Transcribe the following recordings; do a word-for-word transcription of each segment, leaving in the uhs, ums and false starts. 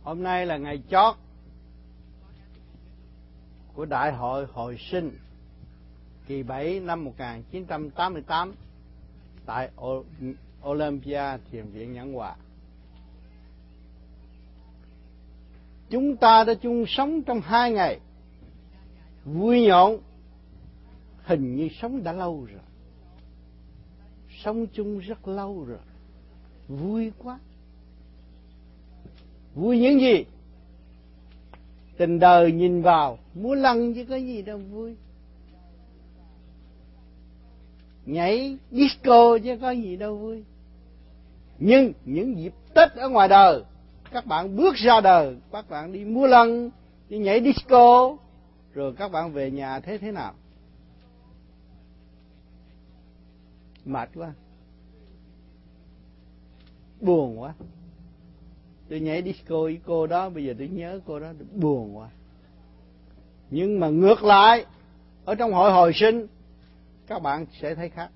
Hôm nay là ngày chót của Đại hội Hồi sinh kỳ bảy năm một nghìn chín trăm tám mươi tám tại Olympia, Thiền viện Nhẫn Hòa. Chúng ta đã chung sống trong hai ngày vui nhộn, hình như sống đã lâu rồi, sống chung rất lâu rồi, vui quá. Vui những gì? Tình đời nhìn vào múa lân chứ có gì đâu vui, nhảy disco chứ có gì đâu vui. Nhưng những dịp Tết ở ngoài đời, các bạn bước ra đời, các bạn đi múa lân, đi nhảy disco, rồi các bạn về nhà thế thế nào? Mệt quá, buồn quá. Tôi nhảy disco với cô đó, bây giờ tôi nhớ cô đó, tôi buồn quá. Nhưng mà ngược lại, ở trong hội hồi sinh, các bạn sẽ thấy khác.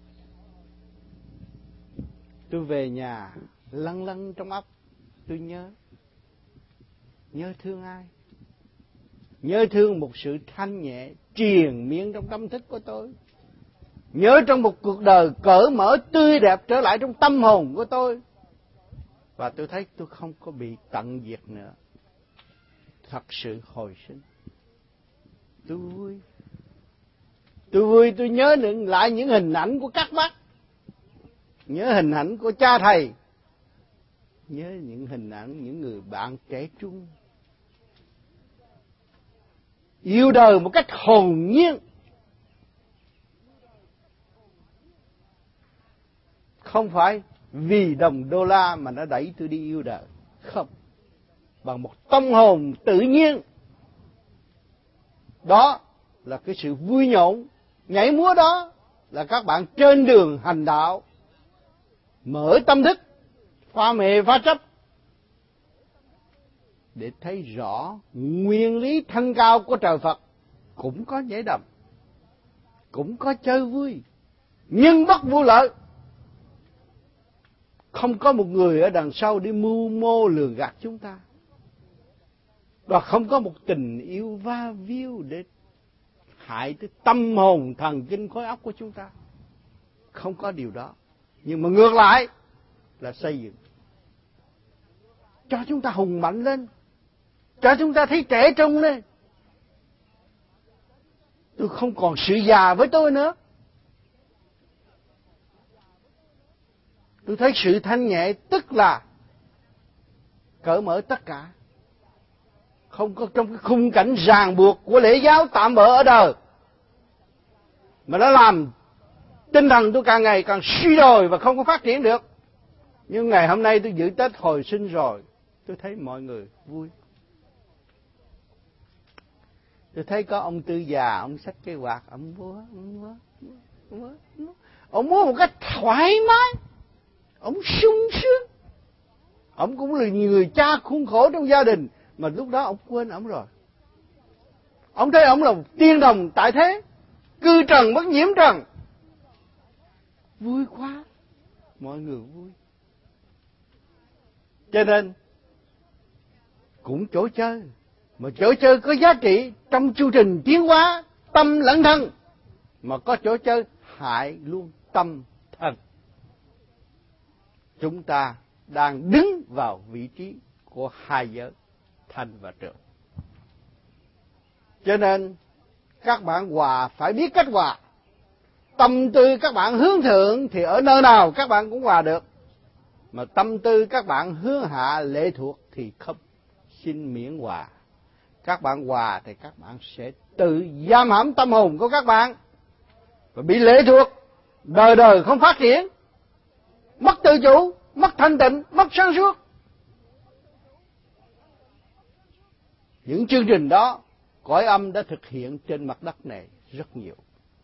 Tôi về nhà, lăn lăn trong óc, tôi nhớ. Nhớ thương ai? Nhớ thương một sự thanh nhẹ, triền miên trong tâm thức của tôi. Nhớ trong một cuộc đời cởi mở, tươi đẹp trở lại trong tâm hồn của tôi. Và tôi thấy tôi không có bị tận diệt nữa. Thật sự hồi sinh. Tôi vui. Tôi vui, tôi nhớ lại những hình ảnh của các bác. Nhớ hình ảnh của cha thầy. Nhớ những hình ảnh những người bạn trẻ trung. Yêu đời một cách hồn nhiên. Không phải vì đồng đô la mà nó đẩy tôi đi yêu đời. Không. Bằng một tâm hồn tự nhiên. Đó là cái sự vui nhộn. Nhảy múa đó là các bạn trên đường hành đạo. Mở tâm thức, pha mê pha chấp, để thấy rõ nguyên lý thanh cao của trời Phật. Cũng có nhảy đầm, cũng có chơi vui, nhưng bất vô lợi. Không có một người ở đằng sau để mưu mô lừa gạt chúng ta. Và không có một tình yêu va víu để hại tới tâm hồn thần kinh khối óc của chúng ta. Không có điều đó. Nhưng mà ngược lại là xây dựng. Cho chúng ta hùng mạnh lên. Cho chúng ta thấy trẻ trung lên. Tôi không còn sự già với tôi nữa. Tôi thấy sự thanh nhẹ tức là cởi mở tất cả. Không có trong cái khung cảnh ràng buộc của lễ giáo tạm bợ ở đời. Mà nó làm tinh thần tôi càng ngày càng suy đồi và không có phát triển được. Nhưng ngày hôm nay tôi giữ Tết hồi sinh rồi, tôi thấy mọi người vui. Tôi thấy có ông Tư già, ông xách cái quạt, ông múa, ông múa, ông múa, múa. Ông múa một cách thoải mái. Ông sung sướng. Ông cũng là người cha khốn khổ trong gia đình, mà lúc đó ông quên ông rồi. Ông thấy ông là một tiên đồng tại thế, cư trần bất nhiễm trần. Vui quá. Mọi người vui. Cho nên cũng chỗ chơi, mà chỗ chơi có giá trị trong chu trình tiến hóa tâm lẫn thân, mà có chỗ chơi hại luôn tâm thân. Chúng ta đang đứng vào vị trí của hai giới thanh và trượt. Cho nên các bạn hòa phải biết cách hòa. Tâm tư các bạn hướng thượng thì ở nơi nào các bạn cũng hòa được. Mà tâm tư các bạn hướng hạ lệ thuộc thì không, xin miễn hòa. Các bạn hòa thì các bạn sẽ tự giam hãm tâm hồn của các bạn và bị lệ thuộc, đời đời không phát triển, mất tự chủ, mất thanh tịnh, mất sáng suốt. Những chương trình đó cõi âm đã thực hiện trên mặt đất này rất nhiều.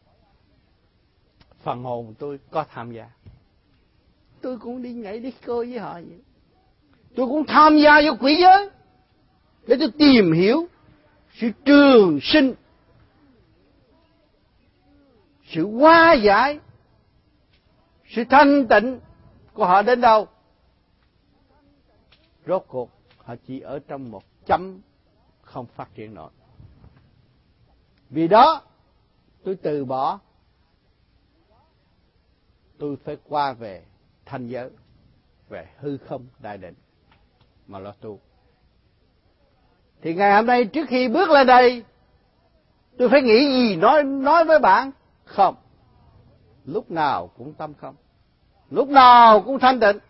Phần hồn tôi có tham gia. Tôi cũng đi nhảy disco với họ vậy. Tôi cũng tham gia vô quỷ giới để tôi tìm hiểu sự trường sinh, sự hóa giải, sự thanh tịnh của họ đến đâu. Rốt cuộc Họ chỉ ở trong một chấm, không phát triển nổi. Vì đó tôi từ bỏ, tôi phải qua về thanh giới, về hư không đại định mà lo tu. Thì ngày hôm nay trước khi bước lên đây, tôi phải nghĩ gì nói nói với bạn? Không. Lúc nào cũng tâm không, lúc nào cũng thanh tịnh.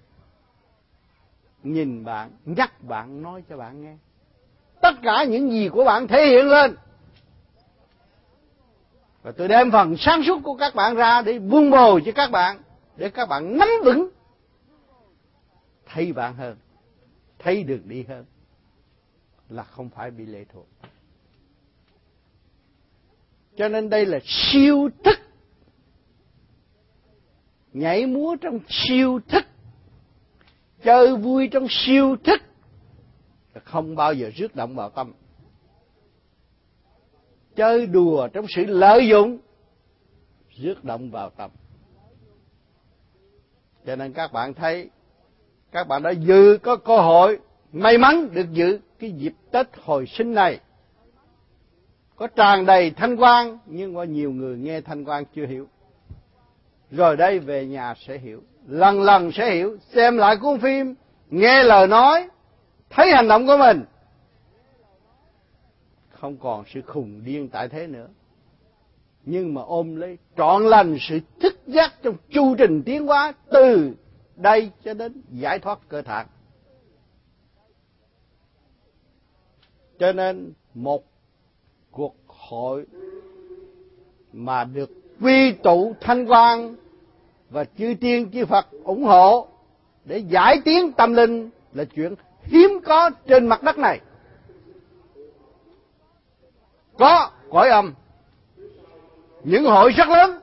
Nhìn bạn, nhắc bạn, nói cho bạn nghe. Tất cả những gì của bạn thể hiện lên. Và tôi đem phần sáng suốt của các bạn ra để vun bồi cho các bạn, để các bạn nắm vững, thấy bạn hơn, thấy đường đi hơn, là không phải bị lệ thuộc. Cho nên đây là siêu thức, nhảy múa trong siêu thức, chơi vui trong siêu thức, không bao giờ rước động vào tâm. Chơi đùa trong sự lợi dụng, rước động vào tâm. Cho nên các bạn thấy, các bạn đã dự có cơ hội, may mắn được dự cái dịp Tết hồi sinh này. Có tràn đầy thanh quan, nhưng có nhiều người nghe thanh quan chưa hiểu. Rồi đây về nhà sẽ hiểu, lần lần sẽ hiểu, xem lại cuốn phim, nghe lời nói, thấy hành động của mình. Không còn sự khùng điên tại thế nữa, nhưng mà ôm lấy trọn lành sự thức giác trong chu trình tiến hóa từ đây cho đến giải thoát cơ thể. Cho nên một cuộc hội mà được quy tụ thanh quan và chư tiên chư Phật ủng hộ để giải tiến tâm linh là chuyện hiếm có trên mặt đất này. Có cõi âm, những hội rất lớn,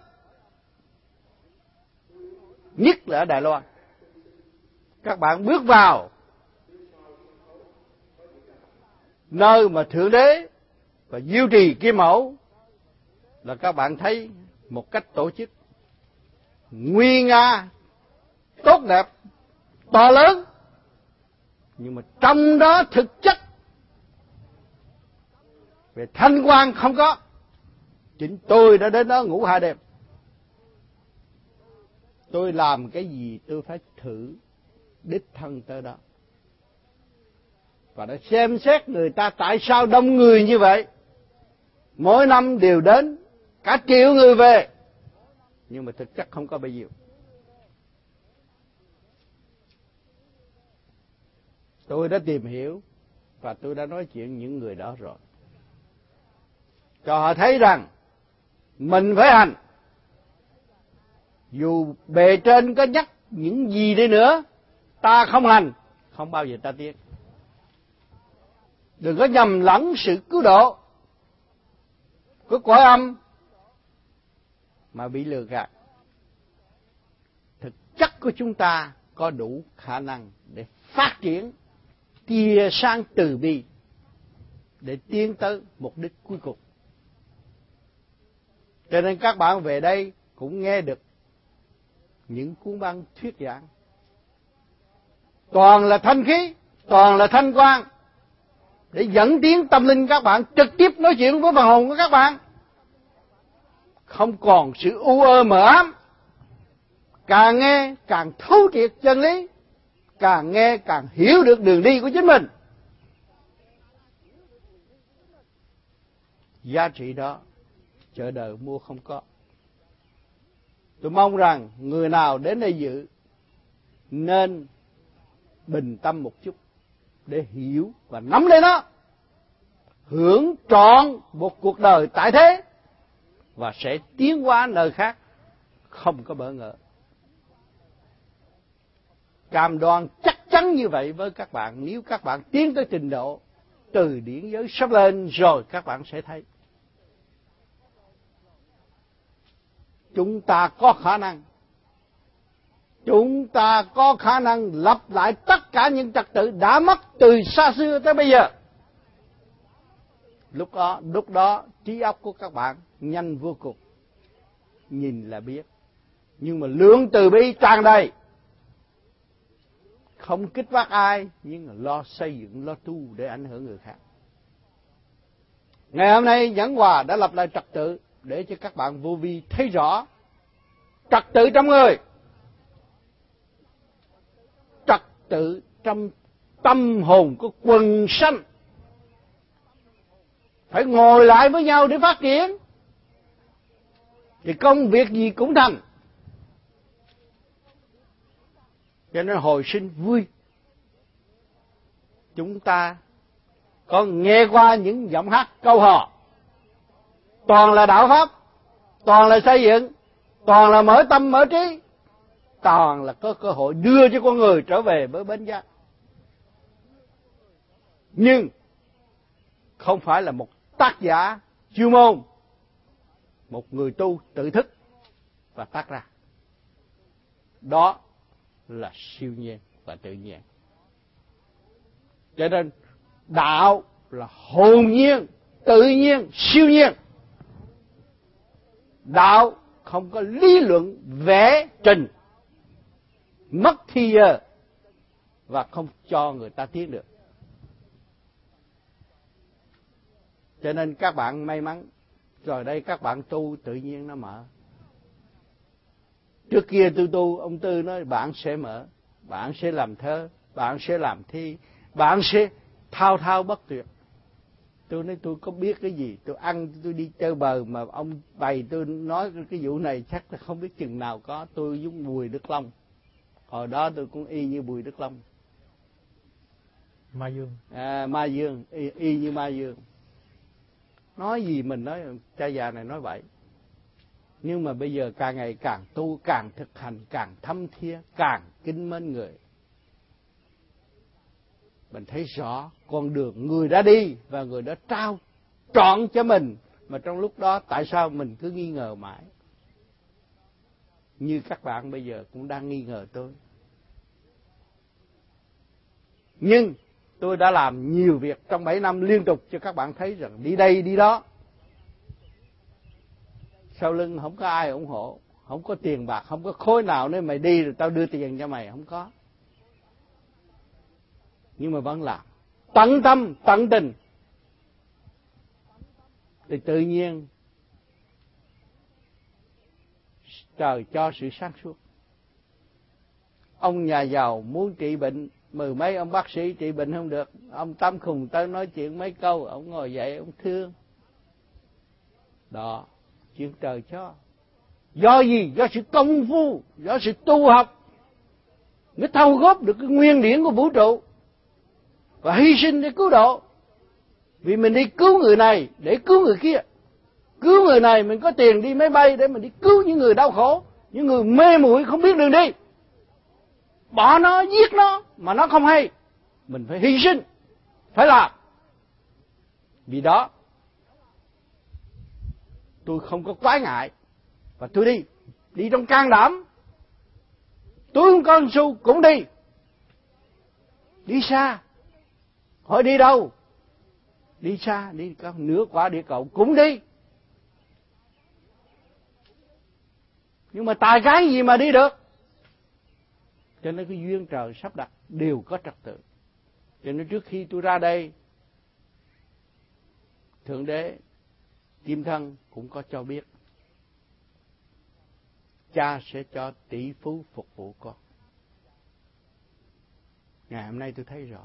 nhất là ở Đài Loan. Các bạn bước vào nơi mà Thượng Đế và Diệu Trì Kim Mẫu là các bạn thấy một cách tổ chức nguy nga, tốt đẹp, to lớn, nhưng mà trong đó thực chất về thanh quan không có. Chính tôi đã đến đó ngủ hai đêm. Tôi làm cái gì tôi phải thử đích thân tới đó. Và đã xem xét người ta tại sao đông người như vậy. Mỗi năm đều đến cả triệu người về, nhưng mà thực chất không có bao nhiêu. Tôi đã tìm hiểu và tôi đã nói chuyện những người đó rồi, cho họ thấy rằng mình phải hành. Dù bề trên có nhắc những gì đi nữa, ta không hành, không bao giờ ta tiến. Đừng có nhầm lẫn sự cứu độ của cõi âm mà bị lừa gạt. Thực chất của chúng ta có đủ khả năng để phát triển tia sáng từ bi để tiến tới mục đích cuối cùng. Cho nên các bạn về đây cũng nghe được những cuốn băng thuyết giảng. Toàn là thanh khí, toàn là thanh quan, để dẫn tiến tâm linh các bạn, trực tiếp nói chuyện với phần hồn của các bạn. Không còn sự u ơ mờ ám. Càng nghe càng thấu triệt chân lý, càng nghe càng hiểu được đường đi của chính mình. Giá trị đó chợ đời mua không có. Tôi mong rằng người nào đến đây dự nên bình tâm một chút để hiểu và nắm lấy nó, hưởng trọn một cuộc đời tại thế và sẽ tiến qua nơi khác, không có bỡ ngỡ. Cam đoan chắc chắn như vậy với các bạn. Nếu các bạn tiến tới trình độ từ điển giới sắp lên rồi, các bạn sẽ thấy chúng ta có khả năng, chúng ta có khả năng lập lại tất cả những trật tự đã mất từ xa xưa tới bây giờ. Lúc đó, lúc đó trí óc của các bạn nhanh vô cùng, nhìn là biết. Nhưng mà lượng từ bi tràn đầy, không kích phát ai, nhưng lo xây dựng, lo tu để ảnh hưởng người khác. Ngày hôm nay Nhẫn Hòa đã lập lại trật tự để cho các bạn vô vi thấy rõ trật tự trong người, trật tự trong tâm hồn của quần sanh. Phải ngồi lại với nhau để phát triển, thì công việc gì cũng thành. Cho nên hồi sinh vui. Chúng ta có nghe qua những giọng hát câu hò, toàn là đạo pháp, toàn là xây dựng, toàn là mở tâm mở trí, toàn là có cơ hội đưa cho con người trở về với bến giác. Nhưng không phải là một tác giả chuyên môn, một người tu tự thức và tác ra. Đó là siêu nhiên và tự nhiên. Cho nên đạo là hồn nhiên, tự nhiên, siêu nhiên. Đạo không có lý luận vẽ trình, mất thì giờ và không cho người ta tiến được. Cho nên các bạn may mắn, rồi đây các bạn tu tự nhiên nó mở. Trước kia tôi tu, ông Tư nói bạn sẽ mở, bạn sẽ làm thơ, bạn sẽ làm thi, bạn sẽ thao thao bất tuyệt. Tôi nói tôi có biết cái gì, tôi ăn tôi đi chơi bờ mà ông bày tôi nói cái vụ này chắc là không biết chừng nào có. Tôi giống Bùi Đức Long, hồi đó tôi cũng y như Bùi Đức Long. Ma Dương. À, Ma Dương, y, y như Ma Dương. Nói gì mình nói cha già này nói vậy. Nhưng mà bây giờ càng ngày càng tu, càng thực hành, càng thâm thía, càng kính mến người. Mình thấy rõ con đường người đã đi và người đã trao trọn cho mình. Mà trong lúc đó tại sao mình cứ nghi ngờ mãi? Như các bạn bây giờ cũng đang nghi ngờ tôi. Nhưng tôi đã làm nhiều việc trong bảy năm liên tục cho các bạn thấy rằng đi đây đi đó. Sau lưng không có ai ủng hộ, không có tiền bạc, không có khối nào nếu mày đi rồi tao đưa tiền cho mày, không có. Nhưng mà vẫn làm tận tâm, tận tình, thì tự nhiên trời cho sự sáng suốt. Ông nhà giàu muốn trị bệnh, mười mấy ông bác sĩ trị bệnh không được, ông Tâm Khùng tới nói chuyện mấy câu, ông ngồi dậy ông thương. Đó, chuyện trời cho. Do gì? Do sự công phu, do sự tu học, mới thâu góp được cái nguyên điển của vũ trụ và hy sinh để cứu độ. Vì mình đi cứu người này để cứu người kia. Cứu người này mình có tiền đi máy bay để mình đi cứu những người đau khổ, những người mê muội không biết đường đi. Bỏ nó, giết nó mà nó không hay, mình phải hy sinh, phải làm. Vì đó tôi không có quái ngại và tôi đi, đi trong can đảm. Tôi không có xu cũng đi, đi xa. Hỏi đi đâu? Đi xa, đi nửa quả địa cầu cũng đi. Nhưng mà tài cái gì mà đi được? Cho nên cái duyên trời sắp đặt đều có trật tự. Cho nên trước khi tôi ra đây, Thượng Đế Kim Thân cũng có cho biết cha sẽ cho tỷ phú phục vụ con. Ngày hôm nay tôi thấy rõ.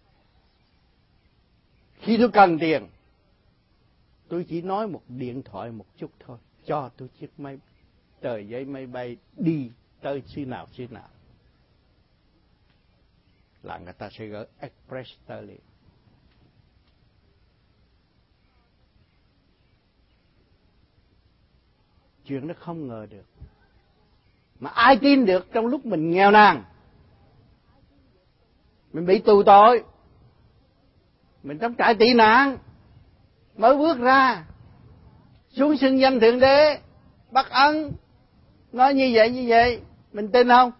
Khi tôi cần tiền, tôi chỉ nói một điện thoại một chút thôi, cho tôi chiếc máy tờ giấy máy bay đi tới xứ nào xứ nào, là người ta sẽ gửi express tới liền. Chuyện nó không ngờ được. Mà ai tin được trong lúc mình nghèo nàn, mình bị tù tội, mình trong trại tị nạn, mới bước ra xuống xưng danh Thượng Đế bắt ân, nói như vậy như vậy, mình tin không?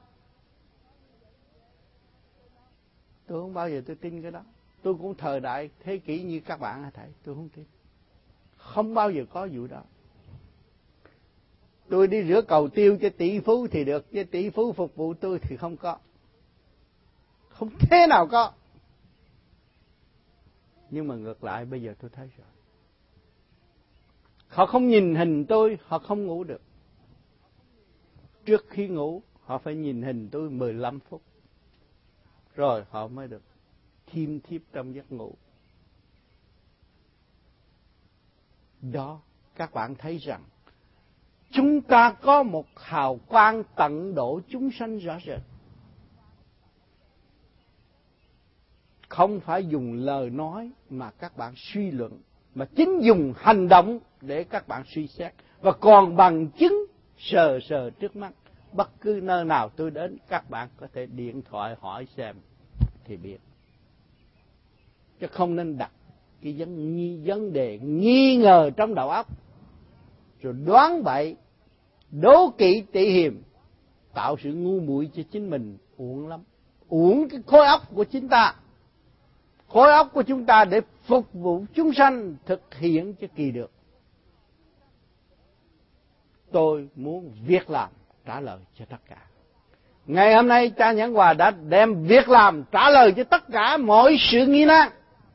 Tôi không bao giờ tôi tin cái đó. Tôi cũng thời đại thế kỷ như các bạn hả thầy, tôi không tin. Không bao giờ có vụ đó. Tôi đi rửa cầu tiêu cho tỷ phú thì được, chứ tỷ phú phục vụ tôi thì không có. không thế nào có. Nhưng mà ngược lại bây giờ tôi thấy rồi. Họ không nhìn hình tôi, họ không ngủ được. Trước khi ngủ, họ phải nhìn hình tôi mười lăm phút. Rồi họ mới được thiêm thiếp trong giấc ngủ. Đó, các bạn thấy rằng chúng ta có một hào quang tận độ chúng sanh rõ rệt. Không phải dùng lời nói mà các bạn suy luận, mà chính dùng hành động để các bạn suy xét. Và còn bằng chứng sờ sờ trước mắt. Bất cứ nơi nào tôi đến, các bạn có thể điện thoại hỏi xem thì biết. Chứ không nên đặt cái vấn, vấn đề nghi ngờ trong đầu óc, rồi đoán bậy, đố kỵ tị hiềm, tạo sự ngu muội cho chính mình, uổng lắm. Uổng cái khối óc của chúng ta. Khối óc của chúng ta để phục vụ chúng sanh thực hiện cho kỳ được. Tôi muốn việc làm trả lời cho tất cả. Ngày hôm nay cha Nhãn Hòa đã đem việc làm trả lời cho tất cả mọi sự nghi nan.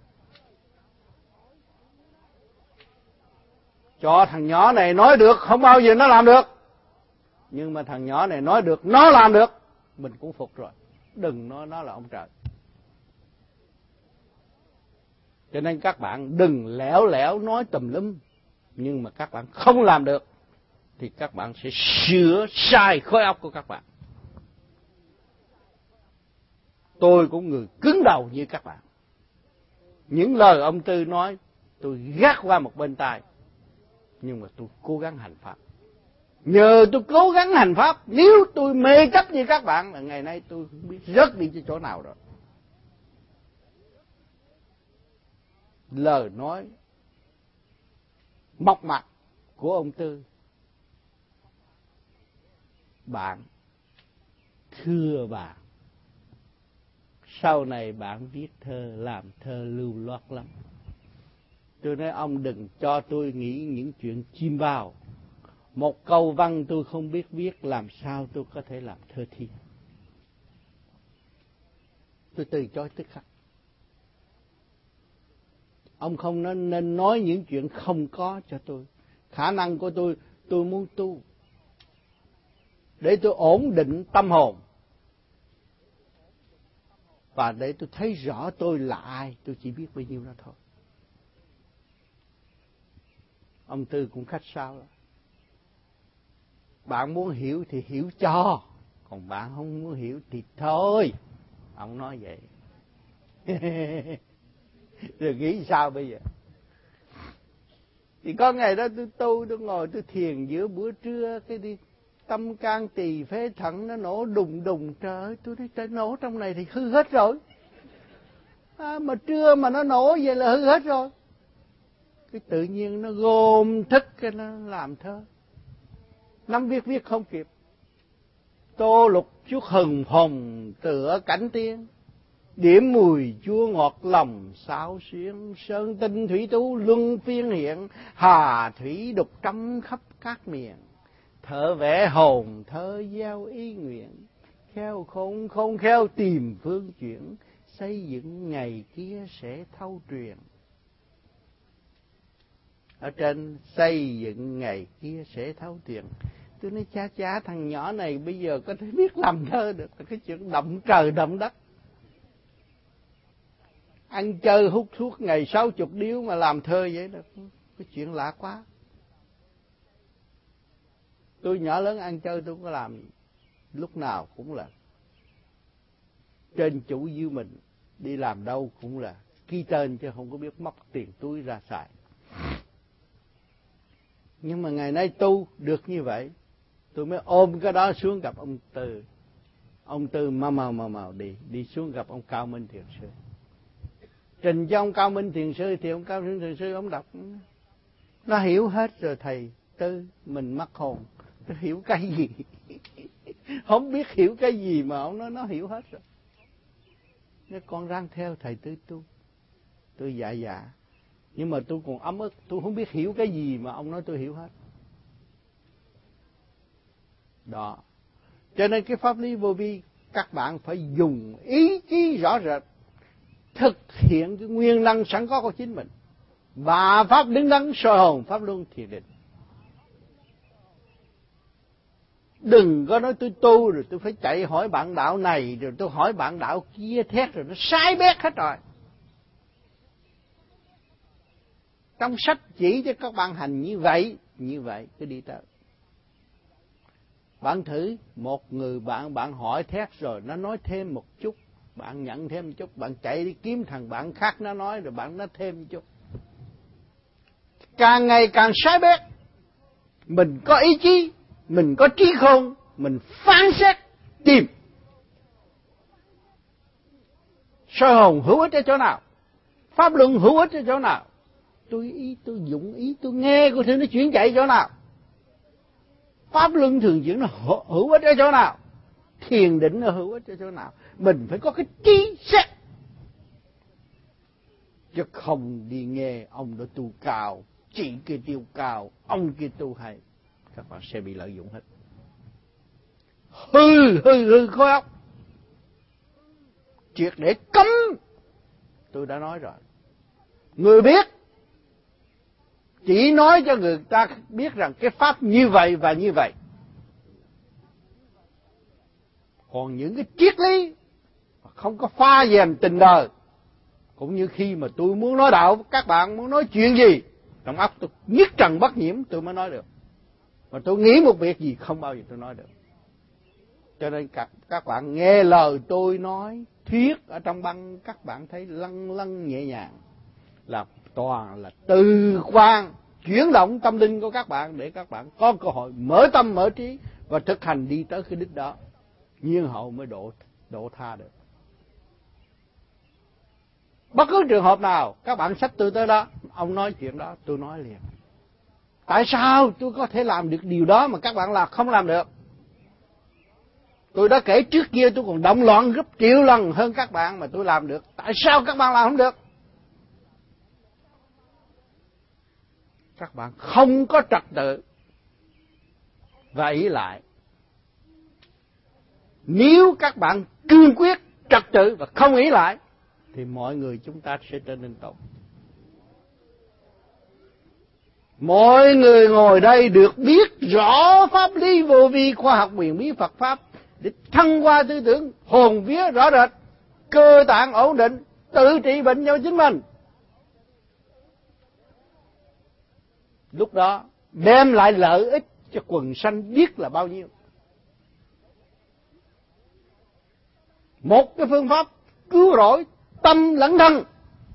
Cho thằng nhỏ này nói được, không bao giờ nó làm được. Nhưng mà thằng nhỏ này nói được, nó làm được, mình cũng phục rồi. Đừng nói nó là ông trời. Cho nên các bạn đừng lẻo lẻo nói tùm lum. Nhưng mà các bạn không làm được thì các bạn sẽ sửa sai khối óc của các bạn. Tôi cũng người cứng đầu như các bạn. Những lời ông Tư nói tôi gác qua một bên tai. Nhưng mà tôi cố gắng hành pháp. Nhờ tôi cố gắng hành pháp, nếu tôi mê chấp như các bạn là ngày nay tôi không biết rớt đi cho chỗ nào rồi. Lời nói mộc mạc của ông Tư, bạn, thưa bạn, sau này bạn viết thơ, làm thơ lưu loát lắm. Tôi nói ông đừng cho tôi nghĩ những chuyện chim bao. Một câu văn tôi không biết viết, làm sao tôi có thể làm thơ thi. Tôi từ chối tức khắc. Ông không nên, nên nói những chuyện không có cho tôi. Khả năng của tôi, tôi muốn tu để tôi ổn định tâm hồn. Và để tôi thấy rõ tôi là ai, tôi chỉ biết bấy nhiêu đó thôi. Ông Tư cũng khách sáo đó. Bạn muốn hiểu thì hiểu cho, còn bạn không muốn hiểu thì thôi. Ông nói vậy. Rồi nghĩ sao bây giờ? Thì có ngày đó tôi tu, tôi ngồi tôi thiền giữa bữa trưa, cái đi tâm can tỳ phế thận nó nổ đùng đùng. Trời ơi, tôi nói trời, nổ trong này thì hư hết rồi. À, mà trưa mà nó nổ vậy là hư hết rồi. Cái tự nhiên nó gom thức cái nó làm thơ. Năm viết viết không kịp. Tô lục chút hừng hồng tựa cảnh tiên, điểm mùi chua ngọt lòng xáo xuyến, sơn tinh thủy tú luân phiên hiện, hà thủy đục trăm khắp các miền. Thở vẽ hồn thơ gieo ý nguyện, khéo không không khéo tìm phương chuyển, xây dựng ngày kia sẽ thâu truyền. Ở trên xây dựng ngày kia sẽ thấu truyền. Tôi nói cha cha thằng nhỏ này bây giờ có thể biết làm thơ được. Cái chuyện động trời động đất. Ăn chơi hút thuốc ngày sáu chục điếu mà làm thơ vậy đó. Cái chuyện lạ quá. Tôi nhỏ lớn ăn chơi tôi có làm. Lúc nào cũng là trên chủ dưới mình. Đi làm đâu cũng là ký tên chứ không có biết móc tiền túi ra xài. Nhưng mà ngày nay tu được như vậy, tôi mới ôm cái đó xuống gặp ông Tư. Ông Tư mau mau mau mau đi, đi xuống gặp ông Cao Minh Thiền Sư. Trình cho ông Cao Minh Thiền Sư thì ông Cao Minh Thiền Sư ông đọc, nó hiểu hết rồi thầy Tư, mình mắc hồn, nó hiểu cái gì? Không biết hiểu cái gì mà ông nói nó hiểu hết rồi. Nếu con ráng theo thầy Tư tu, tôi dạ dạ. Nhưng mà tôi còn ấm ức, tôi không biết hiểu cái gì mà ông nói tôi hiểu hết. Đó. Cho nên cái pháp lý vô vi các bạn phải dùng ý chí rõ rệt thực hiện cái nguyên năng sẵn có của chính mình. Và pháp đứng đắn soi hồn, pháp luân thiền định. Đừng có nói tôi tu rồi tôi phải chạy hỏi bạn đạo này, rồi tôi hỏi bạn đạo kia, thét rồi nó sai bét hết rồi. Trong sách chỉ cho các bạn hành như vậy, như vậy cứ đi tới. Bạn thử một người bạn bạn hỏi thét rồi nó nói thêm một chút, bạn nhận thêm một chút, bạn chạy đi kiếm thằng bạn khác nó nói rồi bạn nói thêm một chút. Càng ngày càng sai bét. Mình có ý chí, mình có trí khôn, mình phán xét tìm soi hồn hữu ích ở chỗ nào, pháp luân hữu ích ở chỗ nào, tôi ý tôi dụng ý tôi nghe của thứ nó chuyển chạy chỗ nào, pháp luân thường chuyển nó hữu ích ở chỗ nào, thiền định nó hữu ích ở chỗ nào. Mình phải có cái trí xét, chứ không đi nghe ông đó tu cao, chị kia tiêu cao, ông kia tu hay, các bạn sẽ bị lợi dụng hết. Hư hư hư khối óc, triệt để cấm. Tôi đã nói rồi, người biết chỉ nói cho người ta biết rằng cái pháp như vậy và như vậy. Còn những cái triết lý không có pha dèm tình đời, cũng như khi mà tôi muốn nói đạo, các bạn muốn nói chuyện gì, trong óc tôi nhất trần bất nhiễm tôi mới nói được. Mà tôi nghĩ một việc gì không bao giờ tôi nói được. Cho nên các, các bạn nghe lời tôi nói thuyết ở trong băng, các bạn thấy lăn lăn nhẹ nhàng, là toàn là từ quan chuyển động tâm linh của các bạn, để các bạn có cơ hội mở tâm mở trí và thực hành đi tới cái đích đó, nhiên hậu mới độ độ tha được. Bất cứ trường hợp nào các bạn xách tôi tới đó, ông nói chuyện đó, tôi nói liền. Tại sao tôi có thể làm được điều đó mà các bạn là không làm được? Tôi đã kể trước kia tôi còn động loạn gấp triệu lần hơn các bạn mà tôi làm được. Tại sao các bạn làm không được? Các bạn không có trật tự và ý lại. Nếu các bạn cương quyết trật tự và không ý lại thì mọi người chúng ta sẽ trở nên tốt. Mọi người ngồi đây được biết rõ pháp lý vô vi, khoa học huyền bí Phật pháp để thăng hoa tư tưởng, hồn vía rõ rệt, cơ tạng ổn định, tự trị bệnh cho chính mình. Lúc đó đem lại lợi ích cho quần sanh biết là bao nhiêu. Một cái phương pháp cứu rỗi tâm lẫn thân,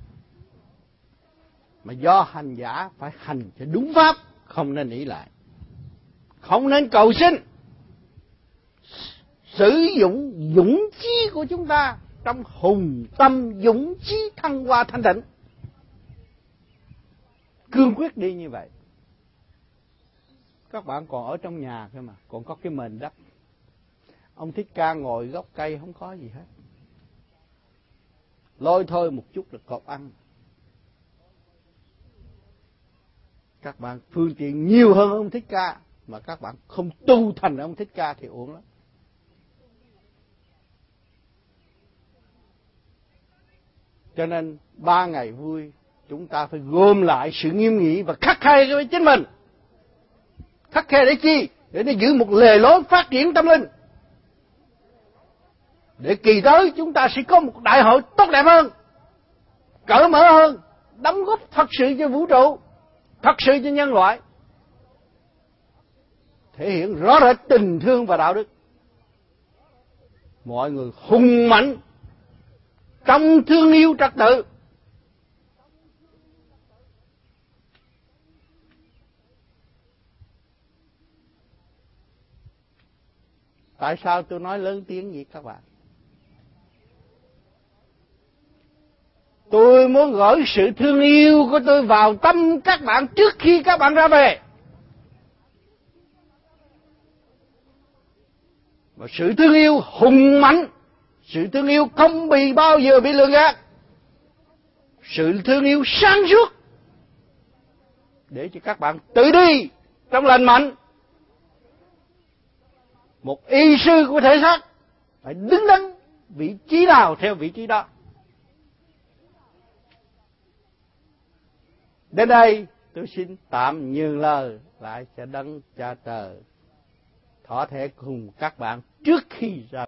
mà do hành giả phải hành cho đúng pháp, không nên nghĩ lại, không nên cầu xin. Sử dụng dũng chí của chúng ta trong hùng tâm dũng chí thăng hoa thanh tịnh, cương quyết đi như vậy. Các bạn còn ở trong nhà thôi mà, còn có cái mền đất. Ông Thích Ca ngồi gốc cây không có gì hết, lôi thôi một chút là cọp ăn. Các bạn phương tiện nhiều hơn ông Thích Ca, mà các bạn không tu thành ông Thích Ca thì uổng lắm. Cho nên ba ngày vui chúng ta phải gom lại sự nghiêm nghị và khắc khe với chính mình. Khắc khe để chi? Để nó giữ một lề lối phát triển tâm linh, để kỳ tới chúng ta sẽ có một đại hội tốt đẹp hơn, cởi mở hơn, đóng góp thật sự cho vũ trụ, thật sự cho nhân loại, thể hiện rõ rệt tình thương và đạo đức. Mọi người hùng mạnh trong thương yêu trật tự. Tại sao tôi nói lớn tiếng vậy các bạn? Tôi muốn gửi sự thương yêu của tôi vào tâm các bạn trước khi các bạn ra về. Và sự thương yêu hùng mạnh, sự thương yêu không bị bao giờ bị lường gạt, sự thương yêu sáng suốt, để cho các bạn tự đi trong lành mạnh. Một y sư của thể xác phải đứng đắn, vị trí nào theo vị trí đó. Đến đây tôi xin tạm nhường lời lại cho Đấng Cha Trời thọ thể cùng các bạn trước khi ra